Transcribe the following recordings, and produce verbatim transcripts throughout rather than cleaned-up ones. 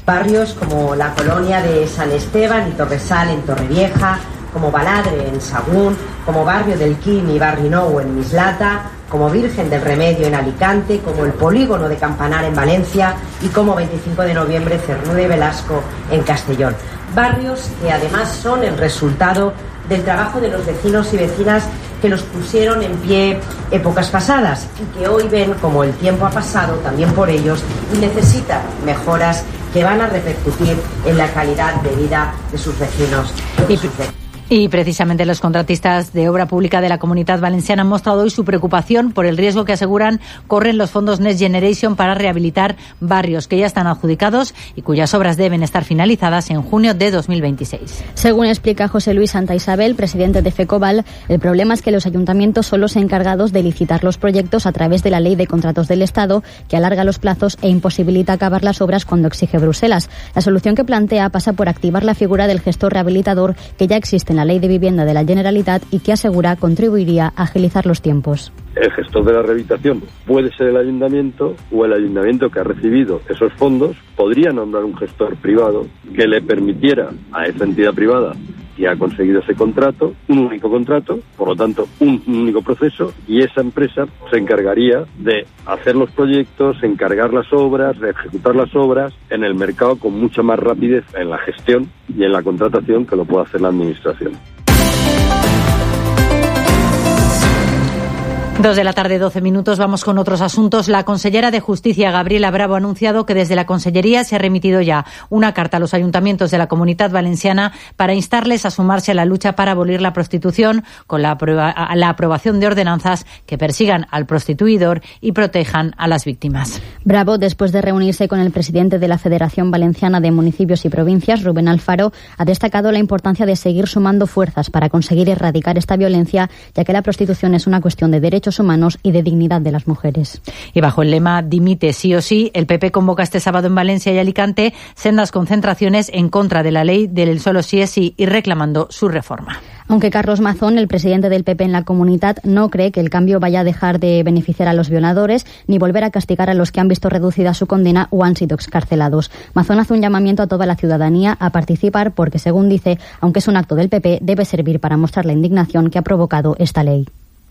Barrios como la colonia de San Esteban y Torresal en Torrevieja, como Baladre en Sagún, como Barrio del Quim y Barri Nou en Mislata, como Virgen del Remedio en Alicante, como el Polígono de Campanar en Valencia y como veinticinco de noviembre Cernuda y Velasco en Castellón. Barrios que además son el resultado del trabajo de los vecinos y vecinas que los pusieron en pie épocas pasadas y que hoy ven como el tiempo ha pasado también por ellos y necesitan mejoras que van a repercutir en la calidad de vida de sus vecinos y sus vecinos. Y precisamente los contratistas de obra pública de la Comunitat Valenciana han mostrado hoy su preocupación por el riesgo que aseguran corren los fondos Next Generation para rehabilitar barrios que ya están adjudicados y cuyas obras deben estar finalizadas en junio de dos mil veintiséis. Según explica José Luis Santa Isabel, presidente de FECOVAL, el problema es que los ayuntamientos son los encargados de licitar los proyectos a través de la Ley de Contratos del Estado, que alarga los plazos e imposibilita acabar las obras cuando exige Bruselas. La solución que plantea pasa por activar la figura del gestor rehabilitador que ya existe en la Ley de Vivienda de la Generalitat y que asegura contribuiría a agilizar los tiempos. El gestor de la rehabilitación puede ser el ayuntamiento o el ayuntamiento que ha recibido esos fondos podría nombrar un gestor privado que le permitiera a esa entidad privada que ha conseguido ese contrato, un único contrato, por lo tanto un único proceso, y esa empresa se encargaría de hacer los proyectos, encargar las obras, de ejecutar las obras en el mercado con mucha más rapidez en la gestión y en la contratación que lo puede hacer la administración. Dos de la tarde, doce minutos. Vamos con otros asuntos. La consellera de Justicia, Gabriela Bravo, ha anunciado que desde la Consellería se ha remitido ya una carta a los ayuntamientos de la Comunitat Valenciana para instarles a sumarse a la lucha para abolir la prostitución con la, aprueba, la aprobación de ordenanzas que persigan al prostituidor y protejan a las víctimas. Bravo, después de reunirse con el presidente de la Federación Valenciana de Municipios y Provincias, Rubén Alfaro, ha destacado la importancia de seguir sumando fuerzas para conseguir erradicar esta violencia, ya que la prostitución es una cuestión de derechos humanos y de dignidad de las mujeres. Y bajo el lema Dimite sí o sí, el P P convoca este sábado en Valencia y Alicante sendas concentraciones en contra de la ley del solo sí es sí y reclamando su reforma. Aunque Carlos Mazón, el presidente del P P en la Comunitat, no cree que el cambio vaya a dejar de beneficiar a los violadores ni volver a castigar a los que han visto reducida su condena o han sido excarcelados. Mazón hace un llamamiento a toda la ciudadanía a participar porque, según dice, aunque es un acto del P P, debe servir para mostrar la indignación que ha provocado esta ley.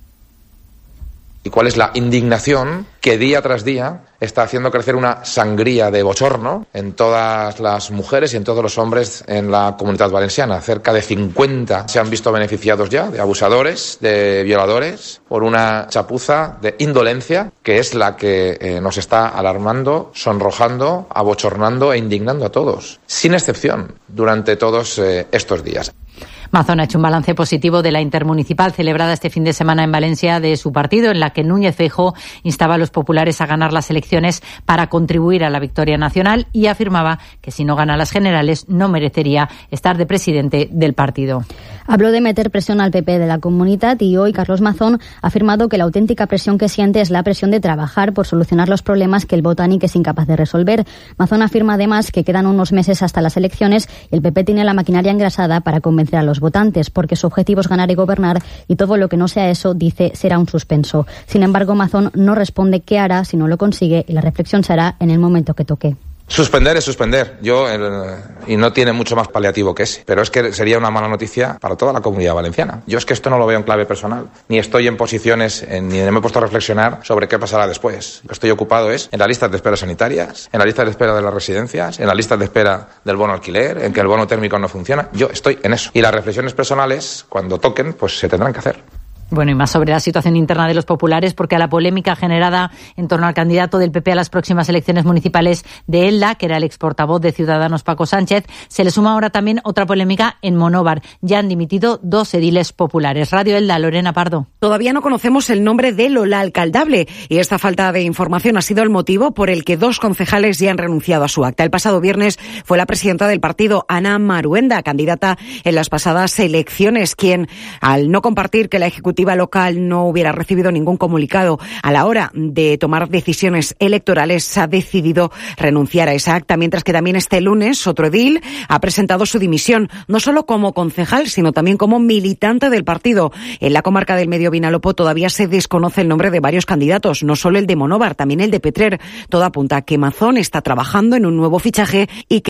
¿Y cuál es la indignación que día tras día está haciendo crecer una sangría de bochorno en todas las mujeres y en todos los hombres en la Comunitat Valenciana? Cerca de cincuenta se han visto beneficiados ya de abusadores, de violadores, por una chapuza de indolencia que es la que eh, nos está alarmando, sonrojando, abochornando e indignando a todos, sin excepción, durante todos eh, estos días. Mazón ha hecho un balance positivo de la intermunicipal celebrada este fin de semana en Valencia de su partido, en la que Núñez Feijóo instaba a los populares a ganar las elecciones para contribuir a la victoria nacional y afirmaba que si no gana las generales no merecería estar de presidente del partido. Habló de meter presión al P P de la Comunitat y hoy Carlos Mazón ha afirmado que la auténtica presión que siente es la presión de trabajar por solucionar los problemas que el botánico es incapaz de resolver. Mazón afirma además que quedan unos meses hasta las elecciones y el P P tiene la maquinaria engrasada para convencer a los votantes, porque su objetivo es ganar y gobernar y todo lo que no sea eso, dice, será un suspenso. Sin embargo, Mazón no responde qué hará si no lo consigue y la reflexión se hará en el momento que toque. Suspender es suspender, yo eh, y no tiene mucho más paliativo que ese, pero es que sería una mala noticia para toda la Comunidad Valenciana. Yo es que esto no lo veo en clave personal, ni estoy en posiciones, eh, ni me he puesto a reflexionar sobre qué pasará después. Lo que estoy ocupado es en las listas de espera sanitarias, en la lista de espera de las residencias, en la lista de espera del bono alquiler, en que el bono térmico no funciona. Yo estoy en eso. Y las reflexiones personales, cuando toquen, pues se tendrán que hacer. Bueno, y más sobre la situación interna de los populares, porque a la polémica generada en torno al candidato del P P a las próximas elecciones municipales de Elda, que era el ex portavoz de Ciudadanos Paco Sánchez, se le suma ahora también otra polémica en Monóvar. Ya han dimitido dos ediles populares. Radio Elda, Lorena Pardo. Todavía no conocemos el nombre de Lola Alcaldable y esta falta de información ha sido el motivo por el que dos concejales ya han renunciado a su acta. El pasado viernes fue la presidenta del partido, Ana Maruenda, candidata en las pasadas elecciones, quien, al no compartir que la ejecutiva local no hubiera recibido ningún comunicado a la hora de tomar decisiones electorales, ha decidido renunciar a esa acta, mientras que también este lunes otro edil ha presentado su dimisión, no solo como concejal, sino también como militante del partido. En la comarca del Medio Vinalopó todavía se desconoce el nombre de varios candidatos, no solo el de Monóvar, también el de Petrer. Todo apunta a que Mazón está trabajando en un nuevo fichaje y que